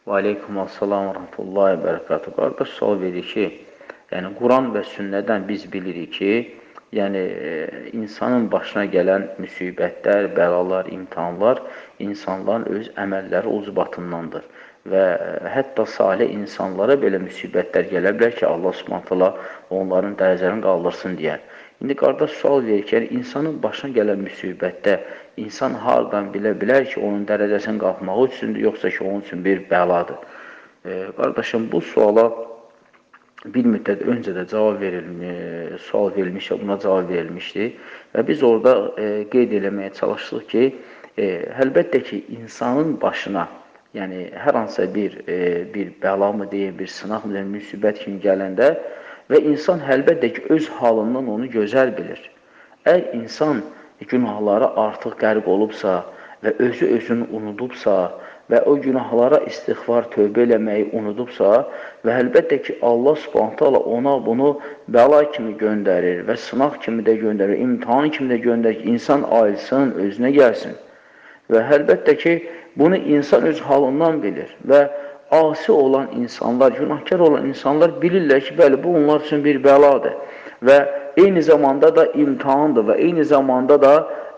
Və aleykumussalam və rəhmətullahi və bərəkatuhu. Qardaş sual verir ki, yəni Quran və sünnədən biz bilirik ki, yəni insanın başına gələn müsibətlər, bəlalar, imtahanlar insanların öz əməlləri ucbatındandır. Və hətta salih insanlara belə müsibətlər gələ bilər ki, Allah Subhanahu taala onların dərəcələrini qaldırsın deyər. İndi qardaş sual verir ki, yəni insanın başına gələn müsibətdə insan hardan bilə bilər ki, onun dərəcəsinin qalxmağı üçündür, yoxsa ki, onun üçün bir bəladır. Qardaşım, bu suala bir müddət öncə də sual verilmişdi, buna cavab verilmişdi və biz orada qeyd eləməyə çalışdıq ki, əlbəttə ki, insanın başına, yəni hər hansısa bir bəla mı deyim, bir sınaq mı deyim, müsibət kimi gələndə və insan əlbəttə ki, öz halından onu gözəl bilir. Əgər insan günahlara artıq qərq olubsa və özünü unudubsa və o günahlara istiğfar, tövbə eləməyi unudubsa və əlbəttə ki, Allah Subhanahu taala ona bunu bəla kimi göndərir və sınaq kimi də göndərir, imtahan kimi də göndərir ki, insan ayılsın, özünə gəlsin. Və əlbəttə ki, bunu insan öz halından bilir və asi olan insanlar, günahkar olan insanlar bilirlər ki, bəli, bu onlar üçün bir bəladır və eyni zamanda da imtahandır və eyni zamanda da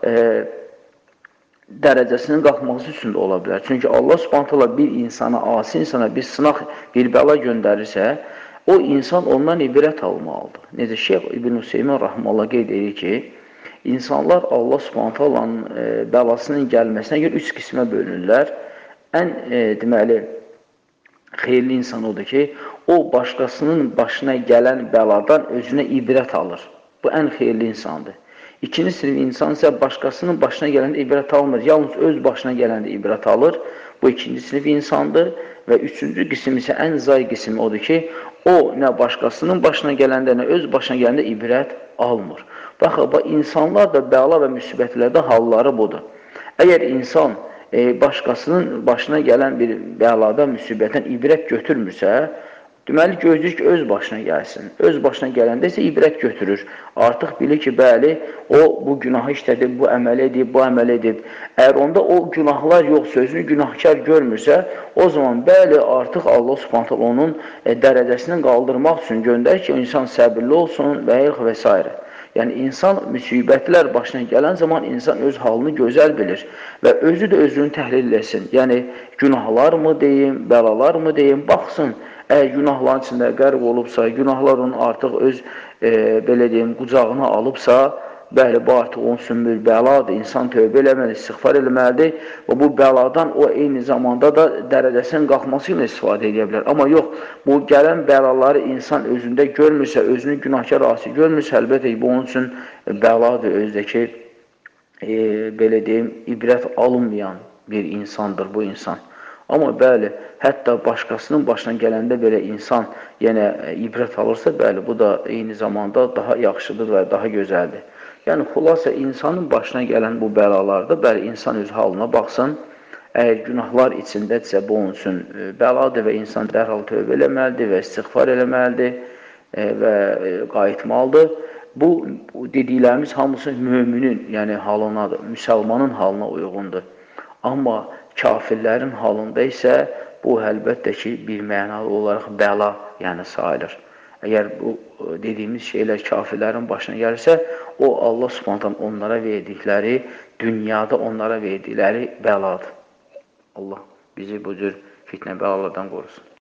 dərəcəsinin qalxması üçün də ola bilər. Çünki Allah Subhanahu taala bir insana, asi insana bir sınaq, bir bəla göndərirsə, o insan ondan ibrət almalıdır. Necə Şeyx İbn Hüseymin rahmetullah qeyd edir ki, insanlar Allah Subhanahu taalanın bəlasının gəlməsinə görə 3 qismə bölünürlər. Ən deməli xeyirli insan odur ki, o başqasının başına gələn bəladan özünə ibrət alır. Bu ən xeyirli insandır. İkinci sinif insan isə başqasının başına gələndə ibrət almır, yalnız öz başına gələndə ibrət alır. Bu ikinci sinif insandır və üçüncü qism isə ən zay qismi odur ki, o nə başqasının başına gələndə, nə öz başına gələndə ibrət almır. Baxın, insanlar da bəla və müsibətlərdə halları budur. Əgər insan başqasının başına gələn bir bəladan, müsibətdən ibrət götürmürsə, deməli, gözləyir ki, öz başına gəlsin. Öz başına gələndə isə ibrət götürür. Artıq bilir ki, bəli, o bu günahı işlədib, bu əməl edib, bu əməl edib. Əgər onda o günahlar yoxsa, özünü günahkar görmürsə, o zaman bəli, artıq Allah Subhanahu taala onun dərəcəsini qaldırmaq üçün göndərir ki, insan səbirli olsun və s. Yəni, insan müsibətlər başına gələn zaman insan öz halını gözəl bilir və özü də özünü təhlil etsin. Yəni, günahlar mı deyim, bəlalar mı deyim, baxsın. Əgər günahların içində qərq olubsa, günahlar onun artıq öz, belə deyim, qucağına alıbsa, bəli, bu artıq onun üçün bir bəladır. İnsan tövbə eləməlidir, istiğfar eləməlidir və bu bəladan o eyni zamanda da dərəcəsinin qalxması ilə istifadə edə bilər. Amma yox, bu gələn bəlaları insan özündə görmürsə, özünü günahkar asi görmürsə, əlbəttə ki, bu onun üçün bəladır, özdəki, belə deyim, ibrət alınmayan bir insandır bu insan. Amma bəli, hətta başqasının başına gələndə belə insan yenə ibrət alırsa, bəli, bu da eyni zamanda daha yaxşıdır və daha gözəldir. Yəni, xülasə, insanın başına gələn bu bəlalarda, bəli, insan öz halına baxsın, əgər günahlar içindədirsə, bu onun üçün bəladır və insan dərhal tövbə eləməlidir və istiğfar eləməlidir və qayıtmalıdır. Bu dediklərimiz hamısı müminin, yəni halınadır, müsəlmanın halına uyğundur. Amma kafirlərin halında isə bu əlbəttə ki, bir mənalı olaraq bəla, yəni sayılır. Əgər bu dediyimiz şeylər kafirlərin başına gəlirsə, o Allah Subhanahu onlara verdikləri, dünyada onlara verdikləri bəladır. Allah bizi bu cür fitnə bəlalardan qorusun.